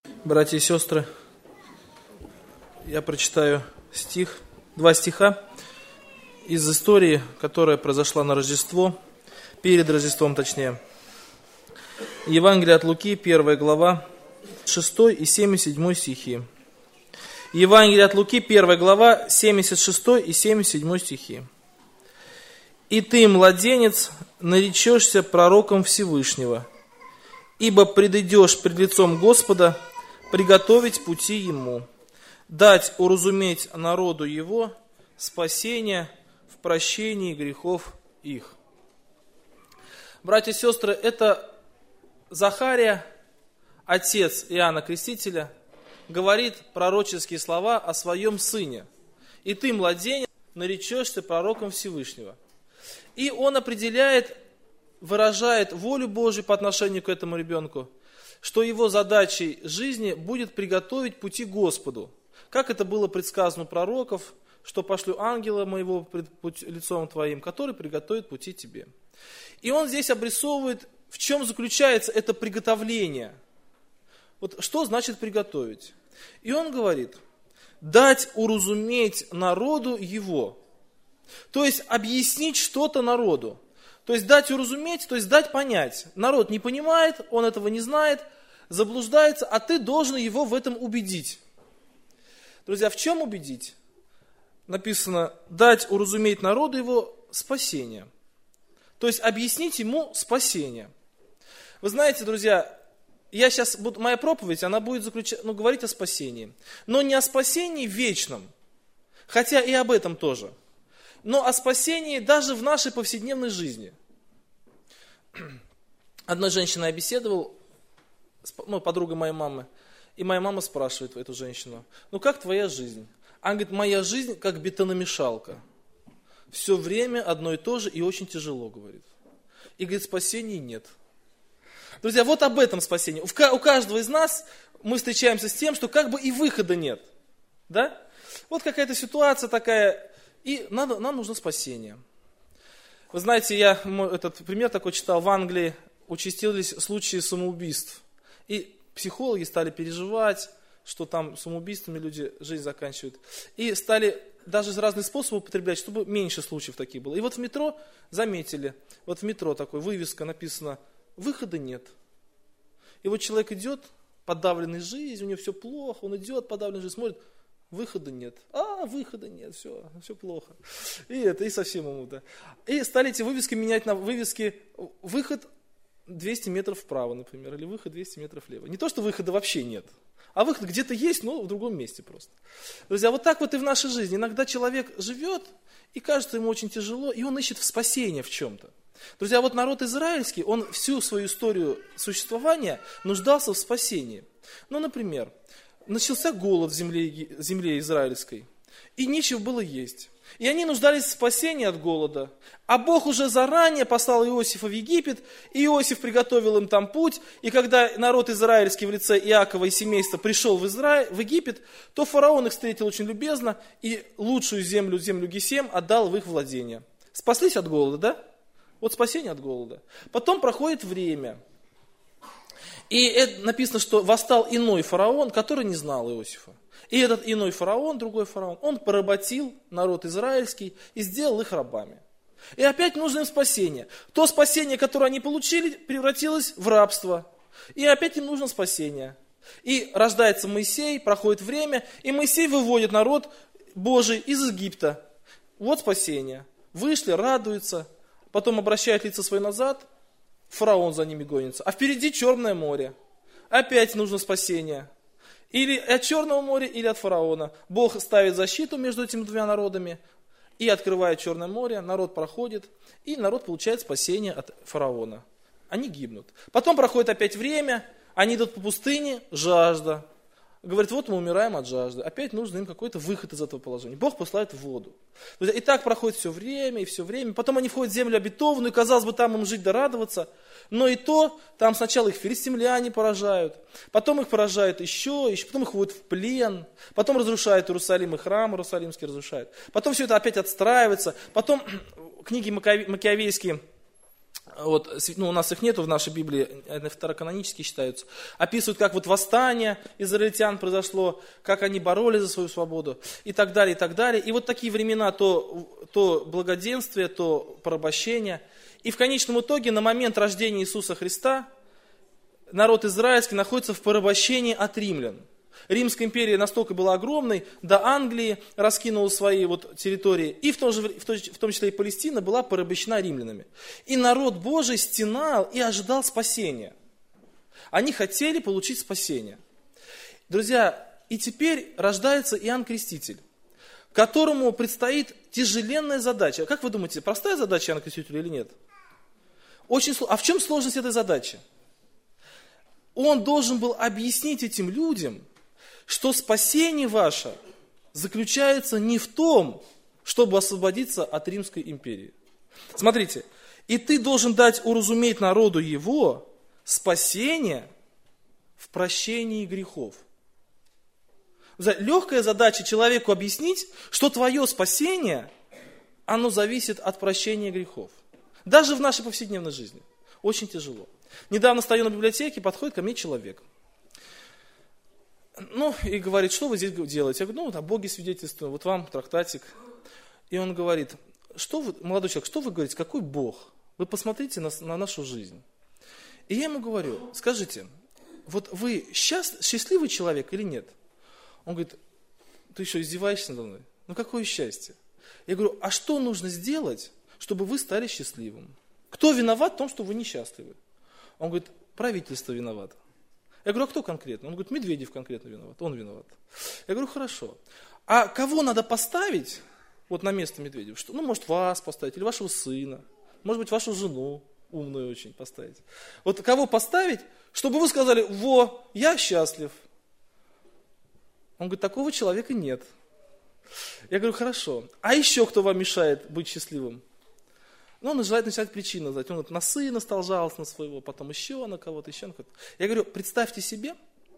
Братья и сестры, я прочитаю два стиха из истории, которая произошла на Рождество, перед Рождеством точнее. Евангелие от Луки, 1 глава, 6 и 77 стихи. Евангелие от Луки, 1 глава, 76 и 77 стихи. «И ты, младенец, наречешься пророком Всевышнего, ибо предыдешь пред лицом Господа приготовить пути Ему, дать уразуметь народу Его спасение в прощении грехов их». Братья и сестры, это Захария, отец Иоанна Крестителя, говорит пророческие слова о своем сыне. «И ты, младенец, наречешься пророком Всевышнего». И он определяет, выражает волю Божию по отношению к этому ребенку, что его задачей жизни будет приготовить пути Господу. Как это было предсказано у пророков, что пошлю ангела моего пред лицом твоим, который приготовит пути тебе. И он здесь обрисовывает, в чем заключается это приготовление. Вот что значит приготовить? И он говорит, дать уразуметь народу его. То есть объяснить что-то народу. То есть дать уразуметь, то есть дать понять. Народ не понимает, он этого не знает, заблуждается, а ты должен его в этом убедить. Друзья, в чем убедить? Написано, дать уразуметь народу его спасение. То есть объяснить ему спасение. Вы знаете, друзья, моя проповедь, она будет говорить о спасении. Но не о спасении вечном, хотя и об этом тоже. Но о спасении даже в нашей повседневной жизни. Одной женщиной я беседовал, подруга моей мамы, и моя мама спрашивает эту женщину, как твоя жизнь? Она говорит, моя жизнь как бетономешалка. Все время одно и то же и очень тяжело, говорит. И говорит, спасения нет. Друзья, вот об этом спасении. У каждого из нас мы встречаемся с тем, что как бы и выхода нет. Да? Вот какая-то ситуация такая, и нам нужно спасение. Вы знаете, я этот пример такой читал, в Англии участились случаи самоубийств. И психологи стали переживать, что там самоубийствами люди жизнь заканчивают. И стали даже разные способы употреблять, чтобы меньше случаев таких было. И вот в метро заметили, вот в метро такой вывеска написана, выхода нет. И вот человек идет, подавленный жизнью, у него все плохо, он идет, подавленный жизнью, смотрит, выхода нет. Выхода нет, все плохо. И совсем ему, да. И стали эти вывески менять на вывески выход 200 метров вправо, например, или выход 200 метров влево. Не то, что выхода вообще нет, а выход где-то есть, но в другом месте просто. Друзья, вот так вот и в нашей жизни. Иногда человек живет, и кажется ему очень тяжело, и он ищет спасение в чем-то. Друзья, вот народ израильский, он всю свою историю существования нуждался в спасении. Например, начался голод в земле израильской, и нечего было есть. И они нуждались в спасении от голода. А Бог уже заранее послал Иосифа в Египет, и Иосиф приготовил им там путь. И когда народ израильский в лице Иакова и семейства пришел в Египет, то фараон их встретил очень любезно, и лучшую землю Гесем, отдал в их владение. Спаслись от голода, да? Вот спасение от голода. Потом проходит время. И написано, что восстал иной фараон, который не знал Иосифа. И этот иной фараон, другой фараон, он поработил народ израильский и сделал их рабами. И опять нужно им спасение. То спасение, которое они получили, превратилось в рабство. И опять им нужно спасение. И рождается Моисей, проходит время, и Моисей выводит народ Божий из Египта. Вот спасение. Вышли, радуются, потом обращают лица свои назад, фараон за ними гонится. А впереди Черное море. Опять нужно спасение. Или от Черного моря, или от фараона. Бог ставит защиту между этими двумя народами и открывает Черное море, народ проходит, и народ получает спасение от фараона. Они гибнут. Потом проходит опять время, они идут по пустыне, жажда. Говорит, вот мы умираем от жажды. Опять нужно им какой-то выход из этого положения. Бог посылает воду. И так проходит все время, и все время. Потом они входят в землю обетованную, и, казалось бы, там им жить да радоваться. Но и то, там сначала их филистимляне поражают, потом их поражают еще, потом их вводят в плен, потом разрушают Иерусалим, и храм Иерусалимский разрушают. Потом все это опять отстраивается. Потом книги Макиавейские вот, ну, у нас их нету в нашей Библии, они второканонические считаются, описывают, как вот восстание израильтян произошло, как они боролись за свою свободу и так далее, и так далее. И вот такие времена, то благоденствие, то порабощение. И в конечном итоге на момент рождения Иисуса Христа народ израильский находится в порабощении от римлян. Римская империя настолько была огромной, до Англии раскинула свои вот территории, и в том числе и Палестина была порабощена римлянами. И народ Божий стенал и ожидал спасения. Они хотели получить спасение. Друзья, и теперь рождается Иоанн Креститель, которому предстоит тяжеленная задача. Как вы думаете, простая задача Иоанна Крестителя или нет? Очень сложная. А в чем сложность этой задачи? Он должен был объяснить этим людям, что спасение ваше заключается не в том, чтобы освободиться от Римской империи. Смотрите, и ты должен дать уразуметь народу его спасение в прощении грехов. Легкая задача человеку объяснить, что твое спасение, оно зависит от прощения грехов. Даже в нашей повседневной жизни. Очень тяжело. Недавно стою на библиотеке, подходит ко мне человек. Ну, и говорит, что вы здесь делаете? Я говорю, ну, о Боге свидетельствую, вот вам трактатик. И он говорит, что вы, молодой человек, что вы говорите, какой Бог? Вы посмотрите на нашу жизнь. И я ему говорю, скажите, вот вы счастливый человек или нет? Он говорит, ты еще издеваешься надо мной? Ну, какое счастье? Я говорю, а что нужно сделать, чтобы вы стали счастливым? Кто виноват в том, что вы несчастливы? Он говорит, правительство виновато. Я говорю, а кто конкретно? Он говорит, Медведев конкретно виноват, он виноват. Я говорю, хорошо. А кого надо поставить вот на место Медведева? Ну, может, вас поставить, или вашего сына, может быть, вашу жену, умную очень, поставить. Вот кого поставить, чтобы вы сказали, во, я счастлив. Он говорит, такого человека нет. Я говорю, хорошо. А еще кто вам мешает быть счастливым? Ну, он желает начать причину. Он на сына стал жаловаться на своего, потом еще на кого-то, еще на кого-то. Я говорю, представьте себе,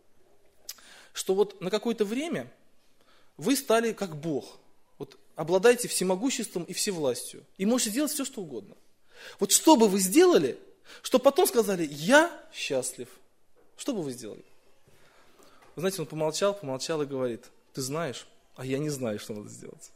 что вот на какое-то время вы стали как Бог. Вот обладаете всемогуществом и всевластью. И можете делать все, что угодно. Вот что бы вы сделали, чтобы потом сказали, я счастлив. Что бы вы сделали? Вы знаете, он помолчал и говорит, ты знаешь, а я не знаю, что надо сделать.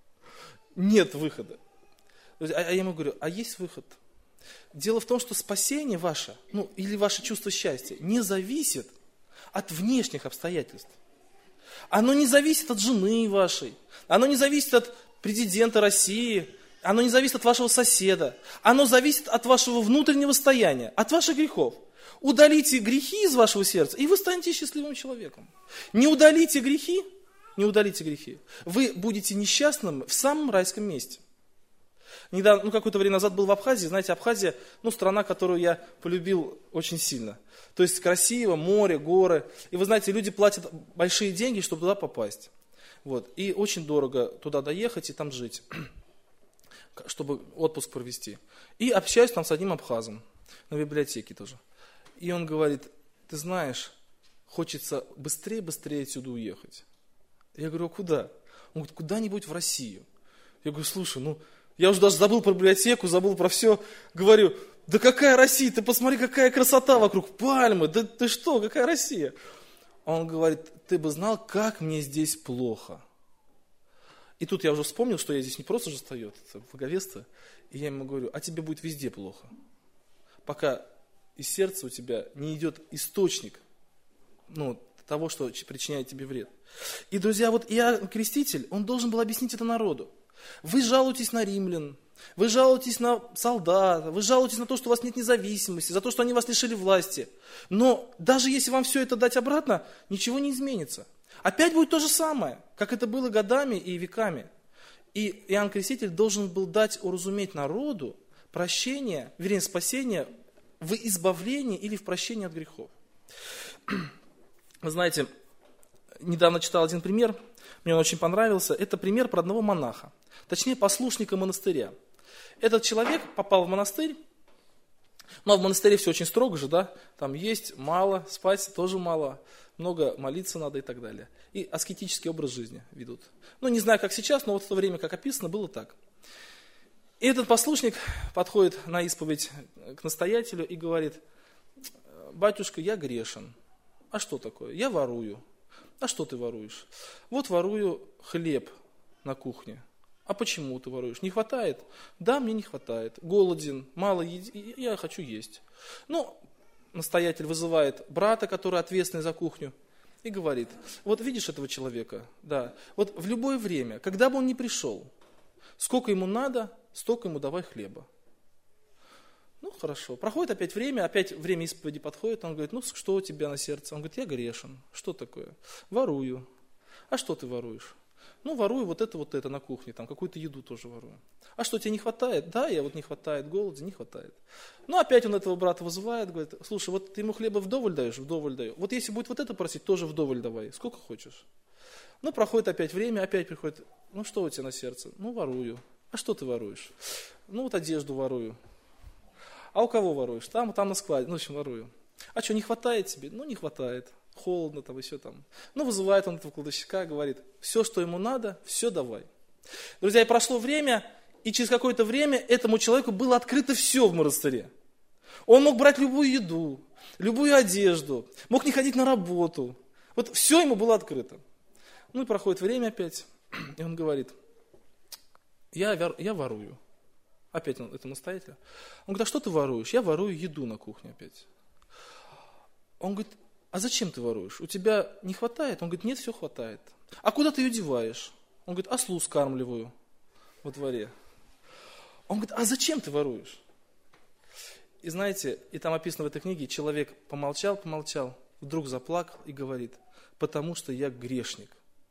Нет выхода. А я ему говорю, а есть выход? Дело в том, что спасение ваше, ну или ваше чувство счастья, не зависит от внешних обстоятельств. Оно не зависит от жены вашей, оно не зависит от президента России, оно не зависит от вашего соседа, оно зависит от вашего внутреннего состояния, от ваших грехов. Удалите грехи из вашего сердца, и вы станете счастливым человеком. Не удалите грехи, вы будете несчастным в самом райском месте. Недавно, какое-то время назад был в Абхазии. Знаете, Абхазия, страна, которую я полюбил очень сильно. То есть красиво, море, горы. И вы знаете, люди платят большие деньги, чтобы туда попасть. Вот. И очень дорого туда доехать и там жить, чтобы отпуск провести. И общаюсь там с одним абхазом, на библиотеке тоже. И он говорит, ты знаешь, хочется быстрее отсюда уехать. Я говорю, а куда? Он говорит, куда-нибудь в Россию. Я говорю, слушай, я уже даже забыл про библиотеку, забыл про все. Говорю, да какая Россия, ты посмотри, какая красота вокруг, пальмы, да ты что, какая Россия? Он говорит, ты бы знал, как мне здесь плохо. И тут я уже вспомнил, что я здесь не просто же стою, это благовестие. И я ему говорю, а тебе будет везде плохо. Пока из сердца у тебя не идет источник того, что причиняет тебе вред. И, друзья, вот Иоанн Креститель, он должен был объяснить это народу. Вы жалуетесь на римлян, вы жалуетесь на солдат, вы жалуетесь на то, что у вас нет независимости, за то, что они вас лишили власти. Но даже если вам все это дать обратно, ничего не изменится. Опять будет то же самое, как это было годами и веками. И Иоанн Креститель должен был дать уразуметь народу прощение, вернее, спасение в избавлении или в прощении от грехов. Вы знаете, недавно читал один пример, мне он очень понравился. Это пример про одного монаха, точнее послушника монастыря. Этот человек попал в монастырь, но в монастыре все очень строго же, да, там есть мало, спать тоже мало, много молиться надо и так далее. И аскетический образ жизни ведут. Не знаю, как сейчас, но вот в то время, как описано, было так. И этот послушник подходит на исповедь к настоятелю и говорит: батюшка, я грешен. А что такое? Я ворую. А что ты воруешь? Вот ворую хлеб на кухне. А почему ты воруешь? Не хватает? Да, мне не хватает. Голоден, мало еды, я хочу есть. Ну, настоятель вызывает брата, который ответственный за кухню, и говорит: вот видишь этого человека? Да. Вот в любое время, когда бы он ни пришел, сколько ему надо, столько ему давай хлеба. Ну, хорошо. Проходит опять время исповеди подходит, он говорит: ну, что у тебя на сердце? Он говорит: я грешен. Что такое? Ворую. А что ты воруешь? Ну, ворую вот это на кухне, там какую-то еду тоже ворую. А что, тебе не хватает? Да, я вот не хватает, голоден, не хватает. Ну, опять он этого брата вызывает, говорит: слушай, вот ты ему хлеба вдоволь даешь? Вдоволь даю. Вот если будет вот это просить, тоже вдоволь давай. Сколько хочешь? Ну, проходит опять время, опять приходит: ну, что у тебя на сердце? Ну, ворую. А что ты воруешь? Ну, вот одежду ворую. А у кого воруешь? Там на складе. Ну, в общем, ворую. А что, не хватает тебе? Ну, не хватает. Холодно там, и все там. Ну, вызывает он этого кладовщика, говорит: все, что ему надо, все давай. Друзья, и прошло время, и через какое-то время этому человеку было открыто все в монастыре. Он мог брать любую еду, любую одежду, мог не ходить на работу. Вот все ему было открыто. Ну, и проходит время опять, и он говорит: я ворую. Опять он, это настоятель. Он говорит: а что ты воруешь? Я ворую еду на кухне опять. Он говорит: а зачем ты воруешь? У тебя не хватает? Он говорит: нет, все хватает. А куда ты ее деваешь? Он говорит: ослу скармливаю во дворе. Он говорит: а зачем ты воруешь? И знаете, и там описано в этой книге, человек помолчал, вдруг заплакал и говорит: потому что я грешник.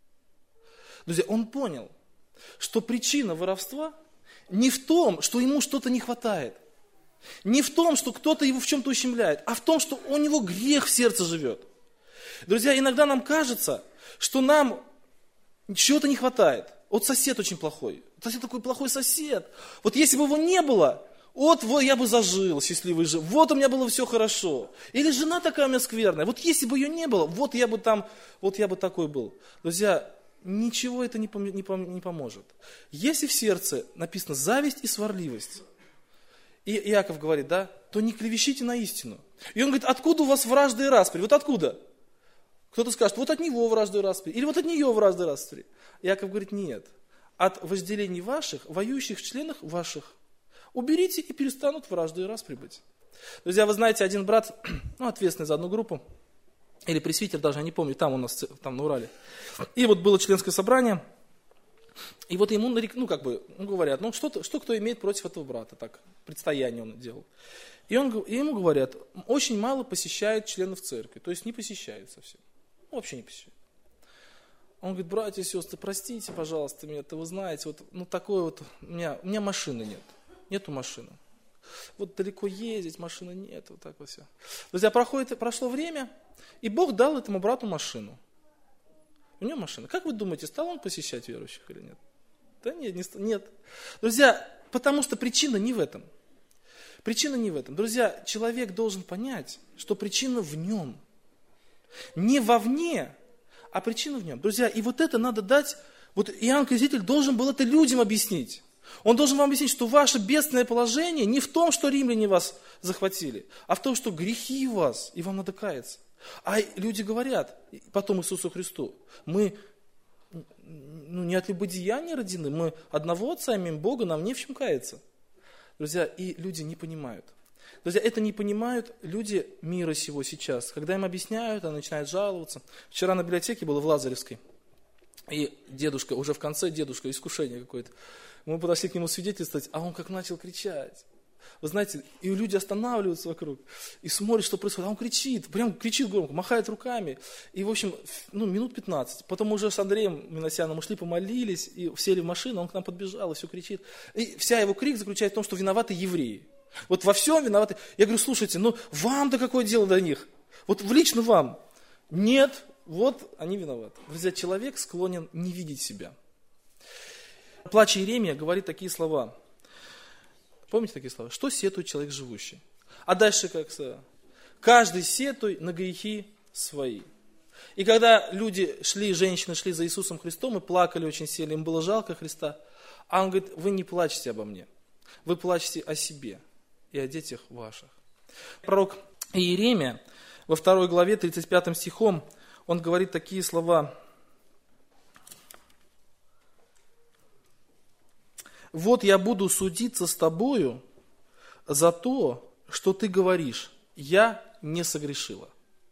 Друзья, он понял, что причина воровства не в том, что ему что-то не хватает, не в том, что кто-то его в чем-то ущемляет, а в том, что у него грех в сердце живет. Друзья, иногда нам кажется, что нам чего-то не хватает. Вот сосед очень плохой. Сосед такой плохой сосед. Вот если бы его не было, вот я бы зажил, счастливый жил. Вот у меня было все хорошо. Или жена такая у меня скверная. Вот если бы ее не было, вот я бы такой был. Друзья, ничего это не поможет. Если в сердце написано зависть и сварливость, и Иаков говорит, да, то не клевещите на истину. И он говорит: откуда у вас вражда и распри? Вот откуда? Кто-то скажет: вот от него вражда и распри. Или вот от нее вражда и распри. Иаков говорит: нет. От возделений ваших, воюющих в членах ваших. Уберите, и перестанут вражду и распри быть. Друзья, вы знаете, один брат, ответственный за одну группу, или пресвитер даже, я не помню, там у нас, там на Урале. И вот было членское собрание, и вот ему, говорят: что кто имеет против этого брата, так, предстояние он делал. И ему говорят: очень мало посещает членов церкви, то есть не посещает совсем, вообще не посещает. Он говорит: братья и сестры, простите, пожалуйста, меня, вы знаете, у меня машины нет, нету машины. Вот далеко ездить, машины нет, вот так вот все. Друзья, прошло время, и Бог дал этому брату машину. У него машина. Как вы думаете, стал он посещать верующих или нет? Да нет. Друзья, потому что причина не в этом. Причина не в этом. Друзья, человек должен понять, что причина в нем. Не вовне, а причина в нем. Друзья, и вот это надо дать, вот Иоанн Креститель должен был это людям объяснить. Он должен вам объяснить, что ваше бедственное положение не в том, что римляне вас захватили, а в том, что грехи у вас, и вам надо каяться. А люди говорят потом Иисусу Христу: мы не от любодеяния родины, мы одного Отца имеем, Бога, нам не в чем каяться. Друзья, и люди не понимают. Друзья, это не понимают люди мира сего сейчас. Когда им объясняют, они начинают жаловаться. Вчера на библиотеке было в Лазаревской, и дедушка, уже в конце дедушка, искушение какое-то. Мы подошли к нему свидетельствовать, а он как начал кричать. Вы знаете, и люди останавливаются вокруг, и смотрят, что происходит. А он кричит, прям кричит громко, махает руками. И, в общем, минут 15. Потом уже с Андреем Миносяном мы шли, помолились, и сели в машину, он к нам подбежал, и все кричит. И вся его крик заключается в том, что виноваты евреи. Вот во всем виноваты. Я говорю: слушайте, вам-то какое дело до них? Вот лично вам. Нет, вот они виноваты. Друзья, человек склонен не видеть себя. Плач Иеремия говорит такие слова. Помните такие слова? Что сетует человек живущий? А дальше как сказано? Каждый сетуй на грехи свои. И когда женщины шли за Иисусом Христом и плакали очень сильно, им было жалко Христа, а он говорит: вы не плачьте обо мне. вы плачете о себе и о детях ваших. Пророк Иеремия во 2 главе 35 стихом, он говорит такие слова. «Вот я буду судиться с тобою за то, что ты говоришь, я не согрешила».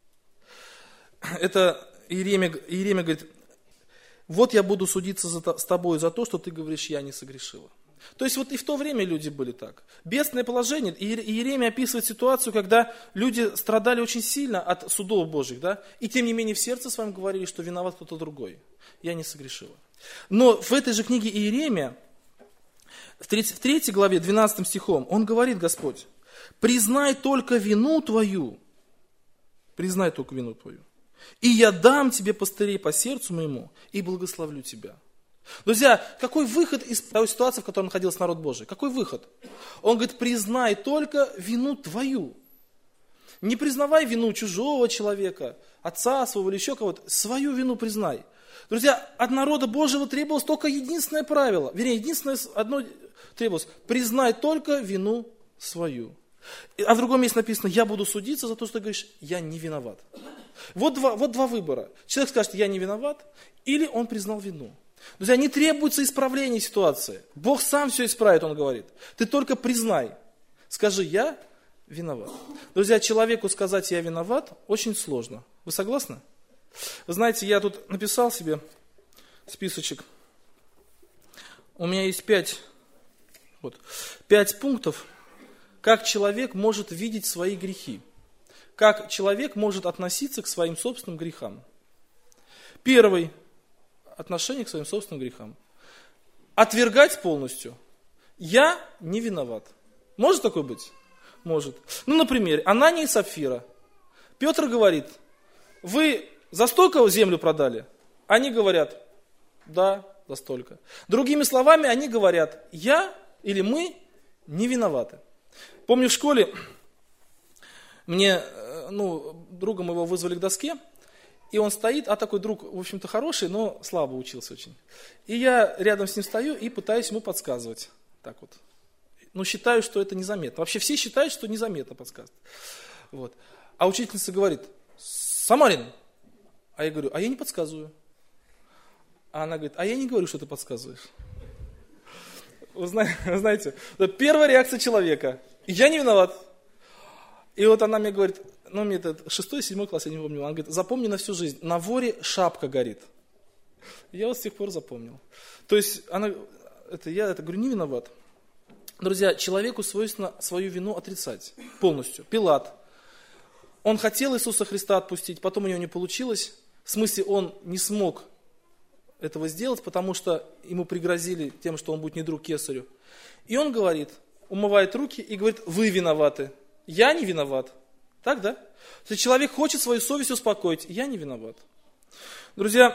Это Иеремия говорит, вот я буду судиться с тобой за то, что ты говоришь, я не согрешила. То есть вот и в то время люди были так. Бедственное положение. Иеремия описывает ситуацию, когда люди страдали очень сильно от судов Божьих, да? И тем не менее в сердце своем говорили, что виноват кто-то другой. Я не согрешила. Но в этой же книге Иеремия, в 3 главе 12 стихом, он говорит, Господь, признай только вину твою, и я дам тебе пастырей по сердцу моему и благословлю тебя. Друзья, какой выход из той ситуации, в которой находился народ Божий? Какой выход? Он говорит, признай только вину твою. Не признавай вину чужого человека, отца своего или еще кого-то, свою вину признай. Друзья, от народа Божьего требовалось только единственное правило, единственное одно требовалось, признай только вину свою. А в другом месте написано, я буду судиться за то, что ты говоришь, я не виноват. Вот два выбора. Человек скажет, я не виноват, или он признал вину. Друзья, не требуется исправления ситуации. Бог сам все исправит, он говорит. Ты только признай. Скажи, я виноват. Друзья, человеку сказать, я виноват, очень сложно. Вы согласны? Вы знаете, я тут написал себе списочек. У меня есть 5 пунктов, как человек может видеть свои грехи. Как человек может относиться к своим собственным грехам. Первый. Отношение к своим собственным грехам. Отвергать полностью. Я не виноват. Может такое быть? Может. Например, Анания и Сапфира. Петр говорит, вы за столько землю продали? Они говорят, да, за столько. Другими словами, они говорят, я или мы не виноваты. Помню в школе, мне, друга моего вызвали к доске, и он стоит, а такой друг, в общем-то, хороший, но слабо учился очень. И я рядом с ним стою и пытаюсь ему подсказывать. Так вот. Считаю, что это незаметно. Вообще все считают, что незаметно подсказывать. Вот. А учительница говорит, Самарин. А я говорю, а я не подсказываю. А она говорит, а я не говорю, что ты подсказываешь. Вы знаете, первая реакция человека. Я не виноват. И вот она мне говорит, мне это 6-7 класс, я не помню, она говорит, запомни на всю жизнь, на воре шапка горит. Я вот с тех пор запомнил. То есть, я говорю, не виноват. Друзья, человеку свойственно свою вину отрицать полностью. Пилат, он хотел Иисуса Христа отпустить, потом у него не получилось. В смысле, он не смог этого сделать, потому что ему пригрозили тем, что он будет не друг кесарю. И он говорит, умывает руки и говорит, вы виноваты. Я не виноват. Так, да? То есть человек хочет свою совесть успокоить. Я не виноват. Друзья,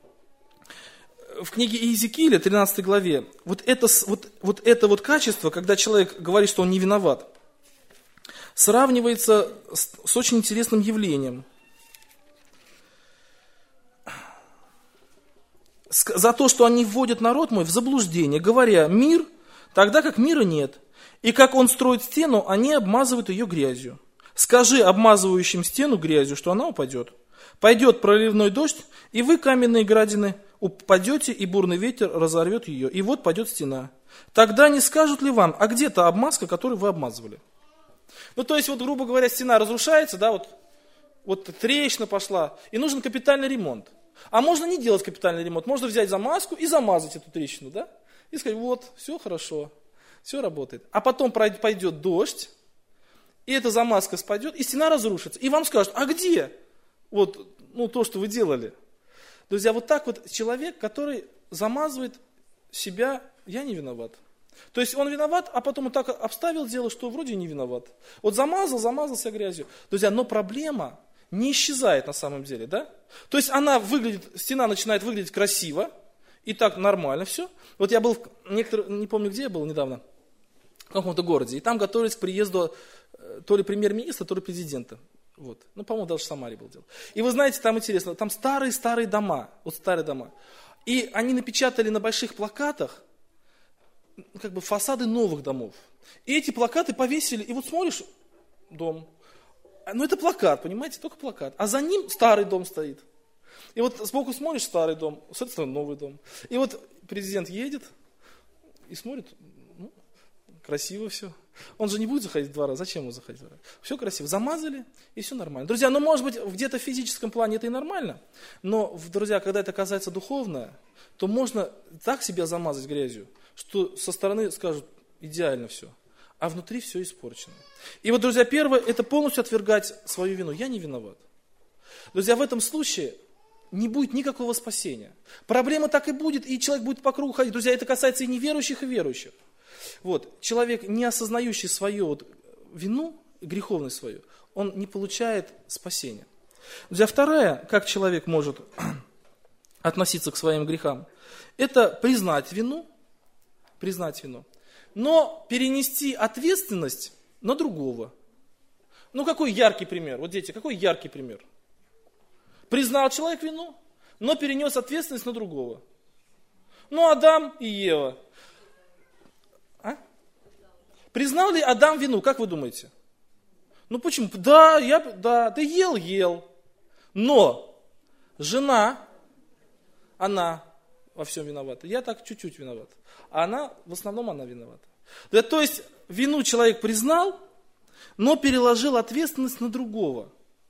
в книге Иезекииля, 13 главе, вот это качество, когда человек говорит, что он не виноват, сравнивается с очень интересным явлением. За то, что они вводят народ мой в заблуждение, говоря, мир, тогда как мира нет. И как он строит стену, они обмазывают ее грязью. Скажи обмазывающим стену грязью, что она упадет. Пойдет проливной дождь, и вы, каменные градины, упадете, и бурный ветер разорвет ее. И вот падет стена. Тогда не скажут ли вам, а где та обмазка, которую вы обмазывали? То есть, грубо говоря, стена разрушается, да, вот трещина пошла, и нужен капитальный ремонт. А можно не делать капитальный ремонт, можно взять замазку и замазать эту трещину, да? И сказать, все хорошо, все работает. А потом пойдет дождь, и эта замазка спадет, и стена разрушится. И вам скажут, а где то, что вы делали? Друзья, так человек, который замазывает себя, я не виноват. То есть он виноват, а потом он так обставил дело, что вроде не виноват. Замазался грязью. Друзья, но проблема не исчезает на самом деле, да? То есть стена начинает выглядеть красиво, и так нормально все. Я был, не помню, где я был недавно, в каком-то городе, и там готовились к приезду то ли премьер-министра, то ли президента. По-моему, даже в Самаре был дело. И вы знаете, там интересно, там старые дома, старые дома. И они напечатали на больших плакатах как бы фасады новых домов. И эти плакаты повесили, и вот смотришь, дом. Ну это плакат, понимаете, только плакат. А за ним старый дом стоит. И вот сбоку смотришь старый дом, с этой стороны новый дом. И вот президент едет и смотрит, ну, красиво все. Он же не будет заходить 2 раза, зачем ему заходить 2 раза? Все красиво, замазали, и все нормально. Друзья, ну может быть где-то в физическом плане это и нормально, но, друзья, когда это касается духовное, то можно так себя замазать грязью, что со стороны скажут, идеально все, а внутри все испорчено. И вот, друзья, первое, это полностью отвергать свою вину. Я не виноват. Друзья, в этом случае не будет никакого спасения. Проблема так и будет, и человек будет по кругу ходить. Друзья, это касается и неверующих, и верующих. Вот, человек, не осознающий свою вот вину, греховность свою, он не получает спасения. Друзья, второе, как человек может относиться к своим грехам, это признать вину, но перенести ответственность на другого. Ну, какой яркий пример? Вот, дети, какой яркий пример? Признал человек вину, но перенес ответственность на другого. Ну, Адам и Ева. Признал ли Адам вину, как вы думаете? Ну, почему? Да, ты ел. Но жена, она во всем виновата. Я так чуть-чуть виноват. А она, в основном она виновата. Да, то есть, вину человек признал, но переложил ответственность на другого.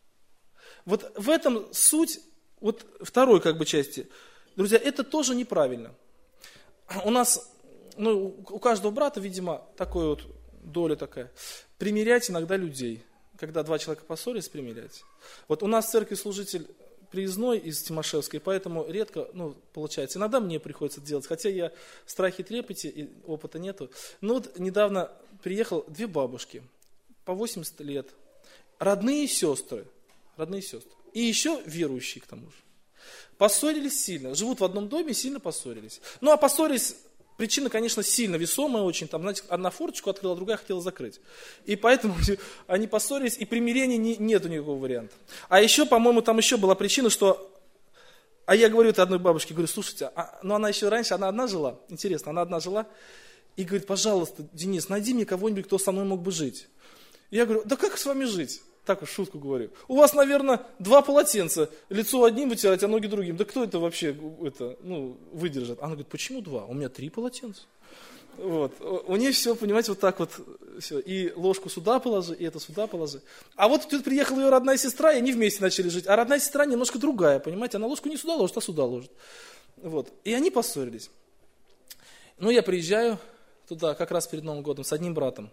Вот в этом суть, вот второй как бы части. Друзья, это тоже неправильно. У нас, ну, у каждого брата, видимо, такая вот доля такая. Примирять иногда людей. Когда 2 человека поссорились, примирять. Вот у нас в церкви служитель приездной из Тимошевской, поэтому редко, ну, получается. Иногда мне приходится это делать, хотя я в страхе, трепете, и опыта нету. Но вот недавно приехал 2 бабушки, по 80 лет, родные сестры. И еще верующие к тому же. Поссорились сильно, живут в одном доме, сильно поссорились. Ну, а поссорились, причина, конечно, сильно весомая очень. Там, знаете, одна форточку открыла, другая хотела закрыть. И поэтому они поссорились, и примирения нету никакого варианта. А еще, по-моему, там еще была причина, что... А я говорю это одной бабушке, говорю, слушайте, ну она еще раньше, она одна жила, интересно, она одна жила, и говорит, пожалуйста, Денис, найди мне кого-нибудь, кто со мной мог бы жить. И я говорю, да как с вами жить? Так уж шутку говорю. У вас, наверное, 2 полотенца. Лицо одним вытирать, а ноги другим. Да кто это вообще выдержит? Она говорит, почему 2? У меня 3 полотенца. Вот. У нее все, понимаете, вот так вот. Все. И ложку сюда положи, и это сюда положи. А вот тут приехала ее родная сестра, и они вместе начали жить. А родная сестра немножко другая, понимаете. Она ложку не сюда ложит, а сюда ложит. Вот. И они поссорились. Ну, я приезжаю туда как раз перед Новым годом с одним братом.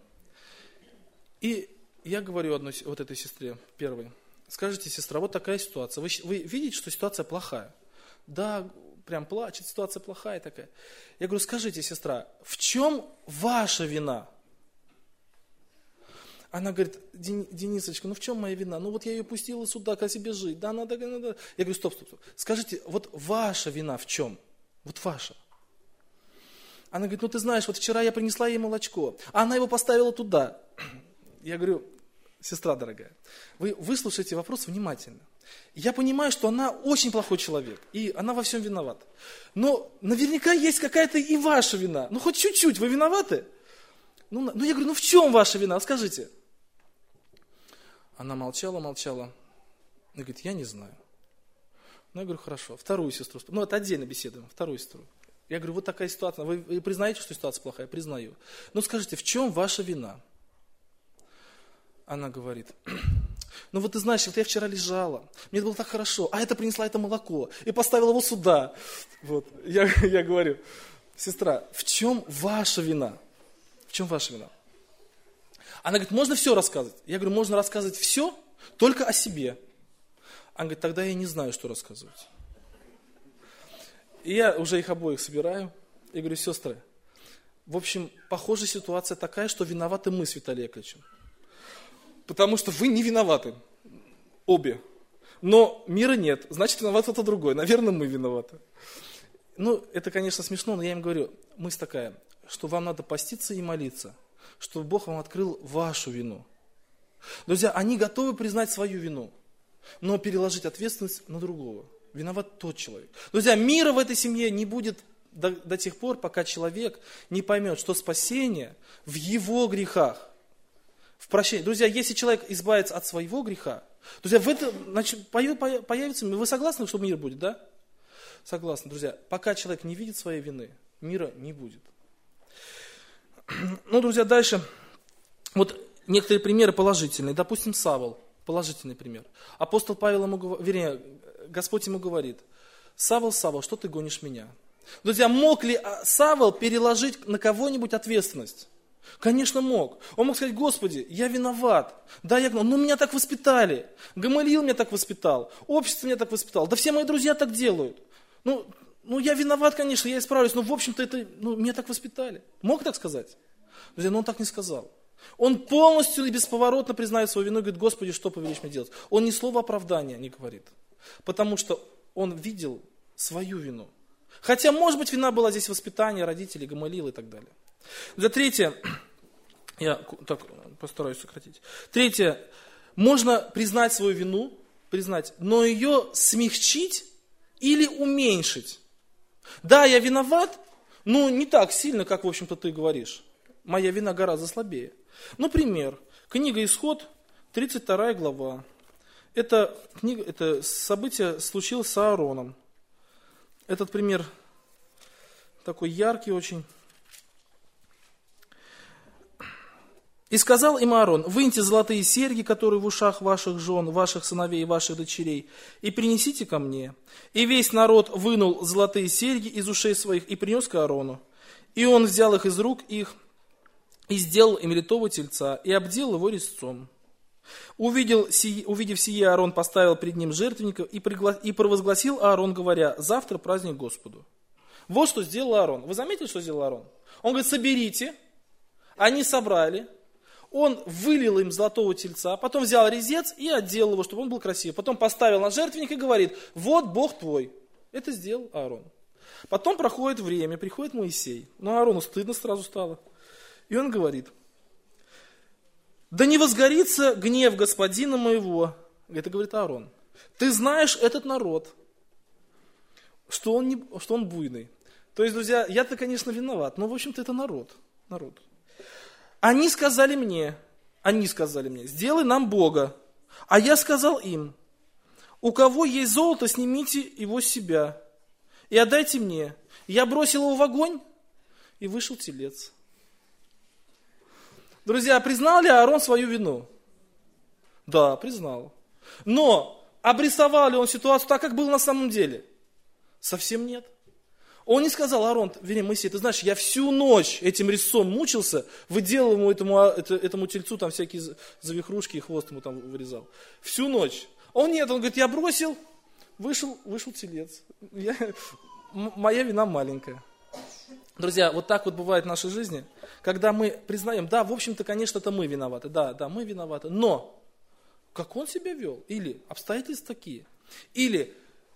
И я говорю одной, вот этой сестре, первой, скажите, сестра, вот такая ситуация. Вы видите, что ситуация плохая? Да, прям плачет, ситуация плохая такая. Я говорю, скажите, сестра, в чем ваша вина? Она говорит, Денисочка, ну в чем моя вина? Ну вот я ее пустила сюда, к себе жить. Да, надо. Я говорю, стоп. Скажите, вот ваша вина в чем? Вот ваша. Она говорит, ну ты знаешь, вот вчера я принесла ей молочко, а она его поставила туда. Я говорю, сестра дорогая, вы выслушайте вопрос внимательно. Я понимаю, что она очень плохой человек, и она во всем виновата. Но наверняка есть какая-то и ваша вина. Ну хоть чуть-чуть, вы виноваты? Ну я говорю, ну в чем ваша вина? Скажите. Она молчала. Она говорит, я не знаю. Ну я говорю, хорошо. Вторую сестру, ну это отдельно беседуем, вторую сестру. Я говорю, вот такая ситуация, вы признаете, что ситуация плохая? Признаю. Ну скажите, в чем ваша вина? Она говорит, ну вот ты знаешь, вот я вчера лежала, мне было так хорошо, а это принесла это молоко и поставила его сюда. Вот. Я говорю, сестра, в чем ваша вина? В чем ваша вина? Она говорит, можно все рассказывать? Я говорю, можно рассказывать все, только о себе. Она говорит, тогда я не знаю, что рассказывать. И я уже их обоих собираю и говорю, сестры, в общем, похоже, ситуация такая, что виноваты мы с Виталием Яковлевичем. Потому что вы не виноваты, обе. Но мира нет, значит, виноват кто-то другой. Наверное, мы виноваты. Ну, это, конечно, смешно, но я им говорю, мысль такая, что вам надо поститься и молиться, чтобы Бог вам открыл вашу вину. Друзья, они готовы признать свою вину, но переложить ответственность на другого. Виноват тот человек. Друзья, мира в этой семье не будет до тех пор, пока человек не поймет, что спасение в его грехах, в прощении. Друзья, если человек избавится от своего греха, друзья, в этом появится мир. Вы согласны, что мир будет, да? Согласны, друзья. Пока человек не видит своей вины, мира не будет. Ну, друзья, дальше. Вот некоторые примеры положительные. Допустим, Савл. Положительный пример. Апостол Павел Господь ему говорит: Савл, Савл, что ты гонишь меня? Друзья, мог ли Савл переложить на кого-нибудь ответственность? Конечно, мог. Он мог сказать: Господи, я виноват. Да, но меня так воспитали. Гамалиил меня так воспитал. Общество меня так воспитало. Да все мои друзья так делают. Ну, я виноват, конечно, я исправлюсь, но в общем-то меня так воспитали. Мог так сказать? Друзья, но он так не сказал. Он полностью и бесповоротно признает свою вину и говорит: Господи, что повелишь мне делать? Он ни слова оправдания не говорит. Потому что он видел свою вину. Хотя, может быть, вина была здесь воспитание родителей, Гамалиила и так далее. За третье, я так постараюсь сократить. Третье, можно признать свою вину, но ее смягчить или уменьшить. Да, я виноват, но не так сильно, как, в общем-то, ты говоришь. Моя вина гораздо слабее. Например, книга Исход, 32 глава. Это событие случилось с Аароном. Этот пример такой яркий очень. «И сказал им Аарон: выньте золотые серьги, которые в ушах ваших жен, ваших сыновей и ваших дочерей, и принесите ко мне. И весь народ вынул золотые серьги из ушей своих и принес к Аарону. И он взял их из рук их, и сделал им литого тельца, и обдел его резцом. Увидев сие, Аарон поставил пред ним жертвенников, и провозгласил Аарон, говоря: завтра праздник Господу». Вот что сделал Аарон. Вы заметили, что сделал Аарон? Он говорит: соберите. Они собрали. Он вылил им золотого тельца, потом взял резец и отделал его, чтобы он был красивый. Потом поставил на жертвенник и говорит: вот Бог твой. Это сделал Аарон. Потом проходит время, приходит Моисей. Но Аарону стыдно сразу стало. И он говорит: да не возгорится гнев господина моего. Это говорит Аарон. Ты знаешь этот народ, что он буйный. То есть, друзья, я-то, конечно, виноват, но, в общем-то, это народ. Они сказали мне, сделай нам Бога. А я сказал им: у кого есть золото, снимите его с себя и отдайте мне. Я бросил его в огонь, и вышел телец. Друзья, признал ли Аарон свою вину? Да, признал. Но обрисовал ли он ситуацию так, как было на самом деле? Совсем нет. Он не сказал: Аарон, Моисей, ты знаешь, я всю ночь этим резцом мучился, выделал ему этому тельцу там всякие завихрушки и хвост ему там вырезал. Всю ночь. Он говорит: я бросил, вышел телец. Моя вина маленькая. Друзья, вот так вот бывает в нашей жизни, когда мы признаем: да, в общем-то, конечно, это мы виноваты, да, мы виноваты, но как он себя вел, или обстоятельства такие, или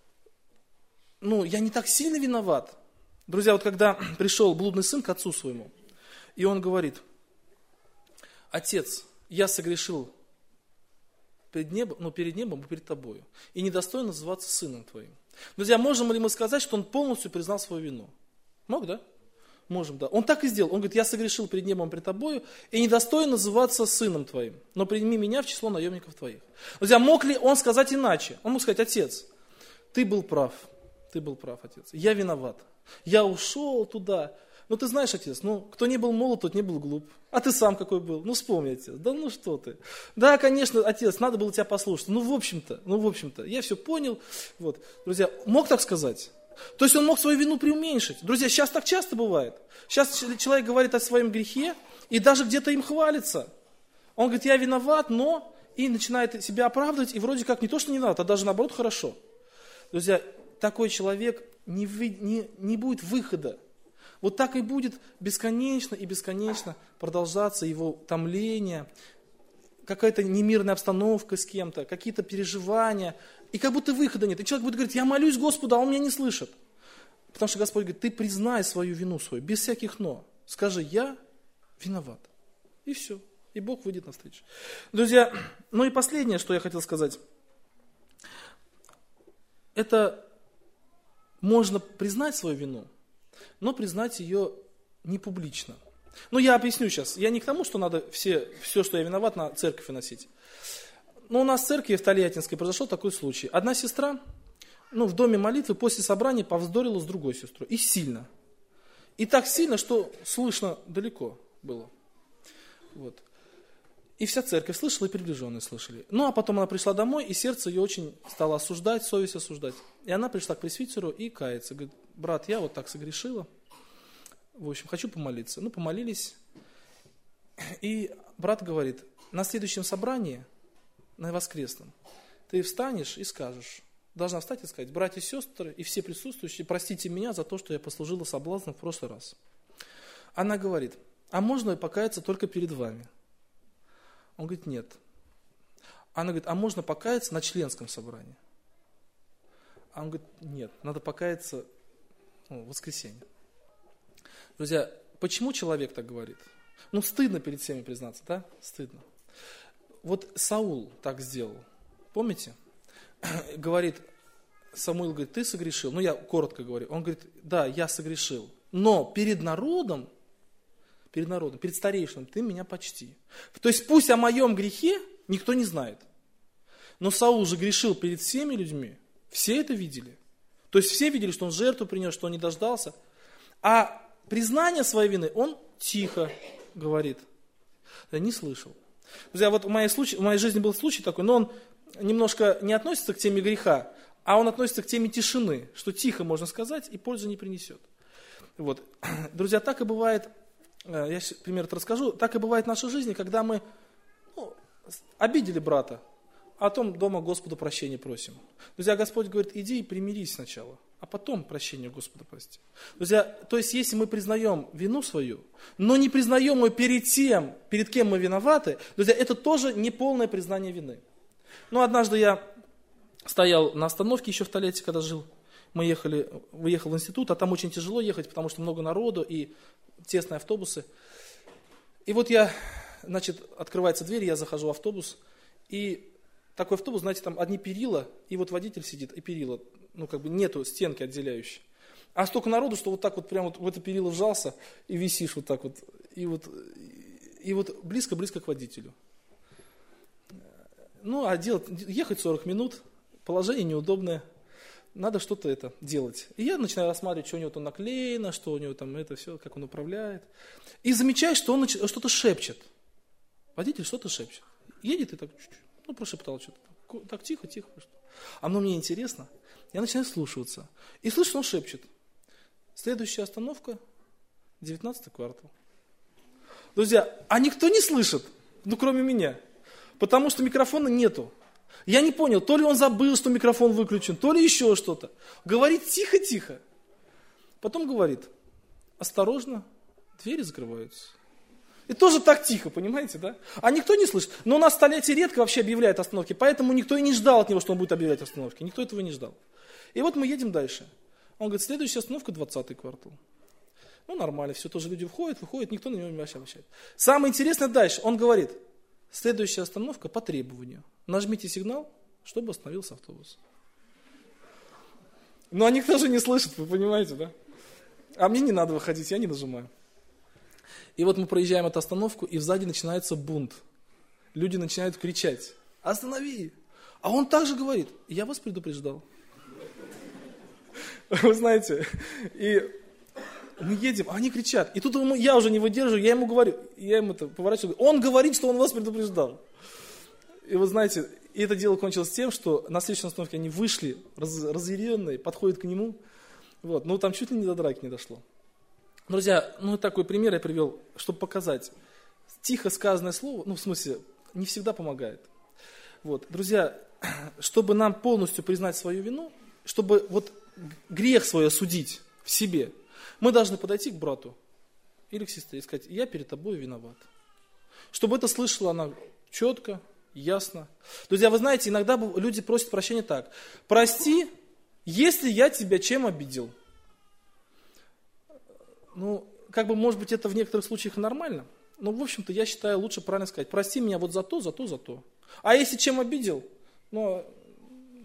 я не так сильно виноват. Друзья, вот когда пришел блудный сын к отцу своему, и он говорит: отец, я согрешил перед небом и перед тобою, и недостоин называться сыном твоим. Друзья, можем ли мы сказать, что он полностью признал свою вину? Мог, да? Можем, да. Он так и сделал. Он говорит: я согрешил перед небом и перед тобою, и недостоин называться сыном твоим, но прими меня в число наемников твоих. Друзья, мог ли он сказать иначе? Он мог сказать: отец, ты был прав, отец, я виноват. Я ушел туда. Ты знаешь, отец, кто не был молод, тот не был глуп. А ты сам какой был? Вспомни, отец. Да что ты. Да, конечно, отец, надо было тебя послушать. В общем-то, я все понял. Вот. Друзья, мог так сказать? То есть он мог свою вину преуменьшить. Друзья, сейчас так часто бывает. Сейчас человек говорит о своем грехе и даже где-то им хвалится. Он говорит: я виноват, но... И начинает себя оправдывать, и вроде как не то, что не виноват, а даже наоборот хорошо. Друзья, такой человек не будет выхода. Вот так и будет бесконечно и бесконечно продолжаться его томление, какая-то немирная обстановка с кем-то, какие-то переживания, и как будто выхода нет. И человек будет говорить: я молюсь Господу, а он меня не слышит. Потому что Господь говорит: ты признай свою вину свою, без всяких но. Скажи: я виноват. И все. И Бог выйдет навстречу. Друзья, и последнее, что я хотел сказать. Это можно признать свою вину, но признать ее не публично. Ну, я объясню сейчас. Я не к тому, что надо все, что я виноват, на церковь выносить. Но у нас в церкви в Тольяттинской произошел такой случай. Одна сестра, в доме молитвы после собрания повздорила с другой сестрой. И сильно. И так сильно, что слышно далеко было. Вот. И вся церковь слышала, и приближенные слышали. Ну, а потом она пришла домой, и сердце ее очень стало осуждать, совесть осуждать. И она пришла к пресвитеру и кается. Говорит: брат, я вот так согрешила. В общем, хочу помолиться. Ну, помолились. И брат говорит: на следующем собрании, на воскресном, ты встанешь и скажешь, должна встать и сказать: братья и сестры и все присутствующие, простите меня за то, что я послужила соблазном в прошлый раз. Она говорит: а можно покаяться только перед вами? Он говорит: нет. Она говорит: а можно покаяться на членском собрании? А он говорит: нет, надо покаяться в воскресенье. Друзья, почему человек так говорит? Стыдно перед всеми признаться, да? Стыдно. Вот Саул так сделал. Помните? Говорит, Самуил говорит: ты согрешил. Я коротко говорю. Он говорит: да, я согрешил. Но перед народом, перед старейшином ты меня почти. То есть пусть о моем грехе никто не знает. Но Саул же грешил перед всеми людьми. Все это видели. То есть все видели, что он жертву принес, что он не дождался. А признание своей вины он тихо говорит. Я не слышал. Друзья, вот в моей жизни был случай такой, но он немножко не относится к теме греха, а он относится к теме тишины, что тихо можно сказать и пользы не принесет. Вот. Друзья, так и бывает, я пример расскажу, так и бывает в нашей жизни, когда мы обидели брата, а потом дома Господу прощения просим. Друзья, Господь говорит: иди и примирись сначала, а потом прощение Господа прости. Друзья, то есть если мы признаем вину свою, но не признаем ее перед тем, перед кем мы виноваты, друзья, это тоже не полное признание вины. Однажды я стоял на остановке еще в Тольятти, когда жил. Выехал в институт, а там очень тяжело ехать, потому что много народу и тесные автобусы. И вот открывается дверь, я захожу в автобус, и такой автобус, знаете, там одни перила, и вот водитель сидит, и перила, нету стенки отделяющей. А столько народу, что вот так вот прямо в это перило вжался, и висишь вот так вот, и вот близко-близко к водителю. Ехать 40 минут, положение неудобное, надо что-то делать. И я начинаю рассматривать, что у него там наклеено, что у него там это все, как он управляет. И замечаю, что он что-то шепчет. Водитель что-то шепчет. Едет и так чуть-чуть, прошептал что-то. Так тихо. А мне интересно. Я начинаю слушаться. И слышу, что он шепчет. Следующая остановка, 19-й квартал. Друзья, а никто не слышит, кроме меня. Потому что микрофона нету. Я не понял, то ли он забыл, что микрофон выключен, то ли еще что-то. Говорит тихо-тихо. Потом говорит: осторожно, двери закрываются. И тоже так тихо, понимаете, да? А никто не слышит. Но у нас в Тольятти редко вообще объявляют остановки, поэтому никто и не ждал от него, что он будет объявлять остановки. Никто этого не ждал. И вот мы едем дальше. Он говорит: следующая остановка 20-й квартал. Нормально, все, тоже люди выходят, никто на него не обращает. Самое интересное дальше. Он говорит: следующая остановка по требованию. Нажмите сигнал, чтобы остановился автобус. А никто же не слышит, вы понимаете, да? А мне не надо выходить, я не нажимаю. И вот мы проезжаем эту остановку, и сзади начинается бунт. Люди начинают кричать: останови! А он также говорит: я вас предупреждал. Вы знаете, и мы едем, а они кричат. И тут я уже не выдерживаю, я ему говорю, поворачиваю, он говорит, что он вас предупреждал. И вы знаете, и это дело кончилось тем, что на следующей остановке они вышли, разъяренные, подходят к нему. Там чуть ли не до драки не дошло. Друзья, такой пример я привел, чтобы показать. Тихо сказанное слово, в смысле, не всегда помогает. Друзья, чтобы нам полностью признать свою вину, чтобы грех свой осудить в себе, мы должны подойти к брату или к сестре и сказать: я перед тобой виноват. Чтобы это слышала она четко, ясно. Друзья, вы знаете, иногда люди просят прощения так: прости, если я тебя чем обидел. Может быть, это в некоторых случаях нормально, но, в общем-то, я считаю, лучше правильно сказать: прости меня за то, за то, за то. А если чем обидел,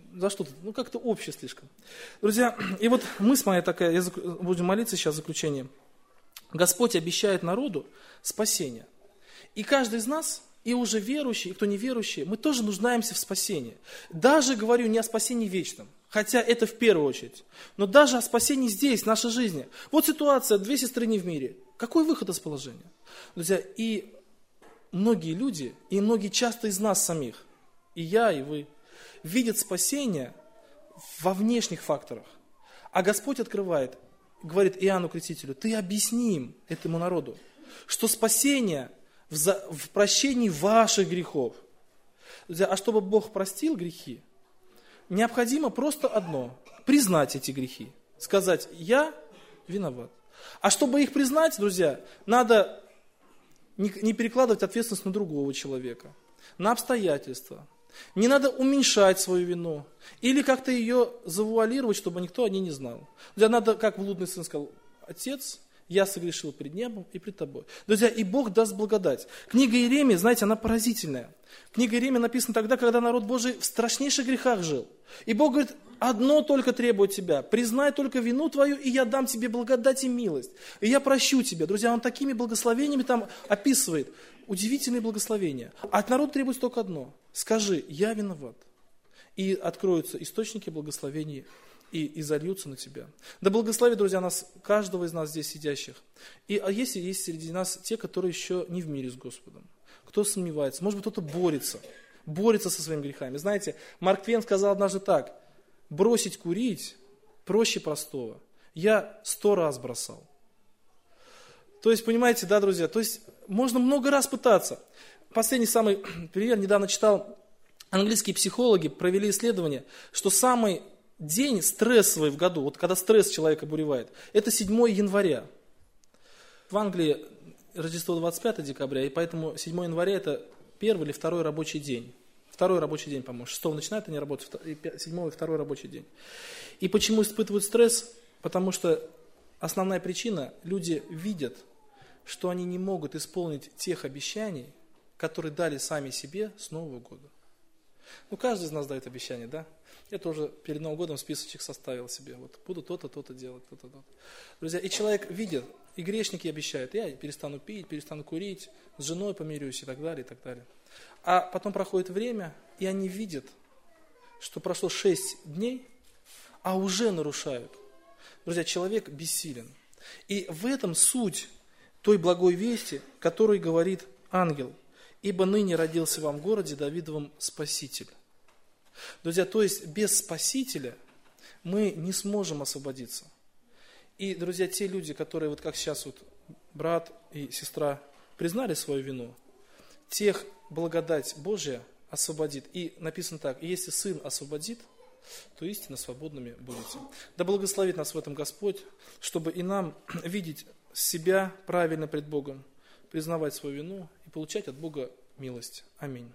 за что-то, ну как-то общее слишком. Друзья, и вот мысль моя такая, будем молиться сейчас в заключение. Господь обещает народу спасение. И каждый из нас, и уже верующий, и кто не верующий, мы тоже нуждаемся в спасении. Даже говорю не о спасении вечном, хотя это в первую очередь, но даже о спасении здесь, в нашей жизни. Вот ситуация, 2 сестры не в мире. Какой выход из положения? Друзья, и многие люди, и многие часто из нас самих, и я, и вы, видят спасение во внешних факторах. А Господь открывает, говорит Иоанну Крестителю, ты объясни им, этому народу, что спасение в прощении ваших грехов. Друзья, а чтобы Бог простил грехи, необходимо просто одно, признать эти грехи, сказать, я виноват. А чтобы их признать, друзья, надо не перекладывать ответственность на другого человека, на обстоятельства. Не надо уменьшать свою вину или как-то ее завуалировать, чтобы никто о ней не знал. Друзья, надо, как блудный сын сказал, отец, я согрешил пред небом и пред тобой. Друзья, и Бог даст благодать. Книга Иеремии, знаете, она поразительная. Книга Иеремии написана тогда, когда народ Божий в страшнейших грехах жил. И Бог говорит, одно только требует тебя, признай только вину твою, и я дам тебе благодать и милость. И я прощу тебя. Друзья, он такими благословениями там описывает. Удивительные благословения. А от народа требуется только одно. Скажи, я виноват. И откроются источники благословений и зальются на тебя. Да благословит, друзья, нас, каждого из нас здесь сидящих. А если есть среди нас те, которые еще не в мире с Господом, кто сомневается, может быть, кто-то борется со своими грехами. Знаете, Марк Твен сказал однажды так, бросить курить проще простого. Я 100 раз бросал. То есть, понимаете, да, друзья, то есть можно много раз пытаться. Последний самый пример, недавно читал, английские психологи провели исследование, что самый день стрессовый в году, вот когда стресс человека буревает, это 7 января. В Англии Рождество 25 декабря, и поэтому 7 января это 1 или 2 рабочий день. 2 рабочий день, по-моему. 6 начинают они работать, 7 и 2 рабочий день. И почему испытывают стресс? Потому что основная причина, люди видят, что они не могут исполнить тех обещаний, которые дали сами себе с Нового года. Ну, каждый из нас дает обещания, да? Я тоже перед Новым годом списочек составил себе. Вот буду то-то, то-то делать, то-то, то-то. Друзья, и человек видит, и грешники обещают, я перестану пить, перестану курить, с женой помирюсь и так далее, и так далее. А потом проходит время, и они видят, что прошло 6 дней, а уже нарушают. Друзья, человек бессилен. И в этом суть той благой вести, которой говорит ангел. Ибо ныне родился вам в городе Давидовом Спаситель. Друзья, то есть без Спасителя мы не сможем освободиться. И, друзья, те люди, которые, вот как сейчас вот брат и сестра признали свою вину, тех благодать Божия освободит. И написано так, если Сын освободит, то истинно свободными будете. Да благословит нас в этом Господь, чтобы и нам видеть себя правильно пред Богом, признавать свою вину и получать от Бога милость. Аминь.